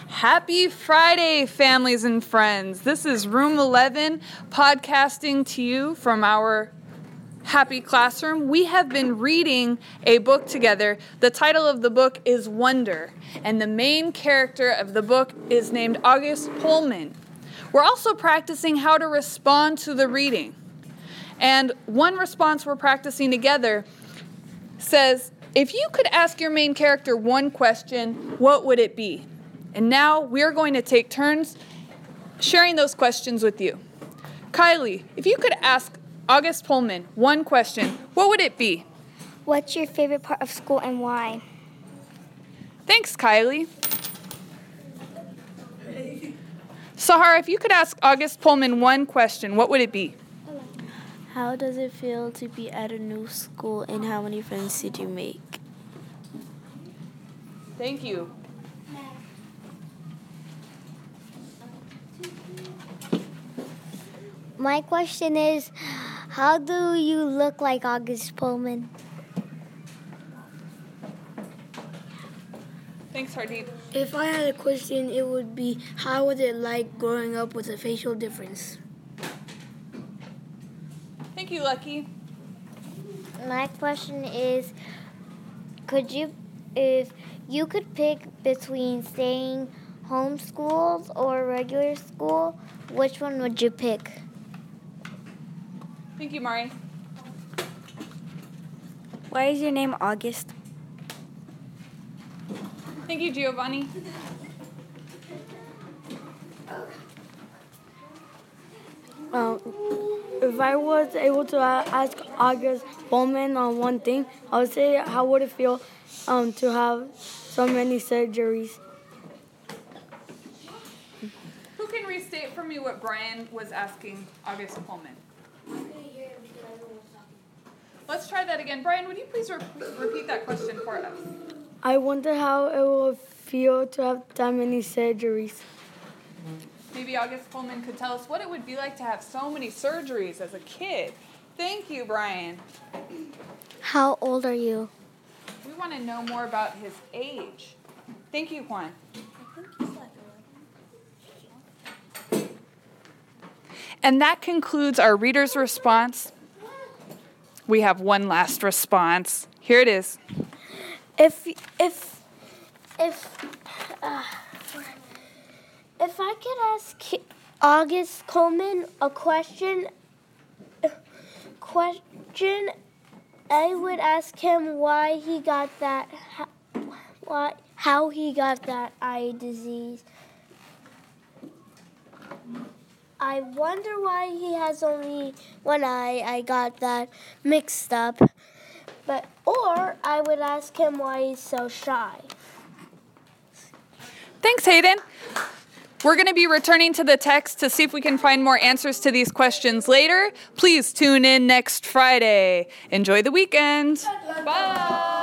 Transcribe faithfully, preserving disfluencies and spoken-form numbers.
Happy Friday, families and friends. This is Room eleven, podcasting to you from our happy classroom. We have been reading a book together. The title of the book is Wonder, and the main character of the book is named August Pullman. We're also practicing how to respond to the reading. And one response we're practicing together says, if you could ask your main character one question, what would it be? And now we're going to take turns sharing those questions with you. Kylie, if you could ask August Pullman one question, what would it be? What's your favorite part of school and why? Thanks, Kylie. Sahara, if you could ask August Pullman one question, what would it be? How does it feel to be at a new school, and how many friends did you make? Thank you. My question is, how do you look like August Pullman? Thanks, Hardeep. If I had a question, it would be, how was it like growing up with a facial difference? Thank you, Lucky. My question is, could you, if you could pick between staying homeschooled or regular school, which one would you pick? Thank you, Mari. Why is your name August? Thank you, Giovanni. Um, if I was able to ask August Pullman on one thing, I would say, how would it feel um, to have so many surgeries? Who can restate for me what Brian was asking August Pullman? Let's try that again. Brian, would you please re- repeat that question for us? I wonder how it will feel to have that many surgeries. Maybe August Pullman could tell us what it would be like to have so many surgeries as a kid. Thank you, Brian. How old are you? We want to know more about his age. Thank you, Juan. And that concludes our reader's response. We have one last response. Here it is. If if if uh, if I could ask August Pullman a question, question, I would ask him why he got that, why how he got that eye disease. I wonder why he has only one eye. I got that mixed up. But or I would ask him why he's so shy. Thanks, Hayden. We're going to be returning to the text to see if we can find more answers to these questions later. Please tune in next Friday. Enjoy the weekend. Bye.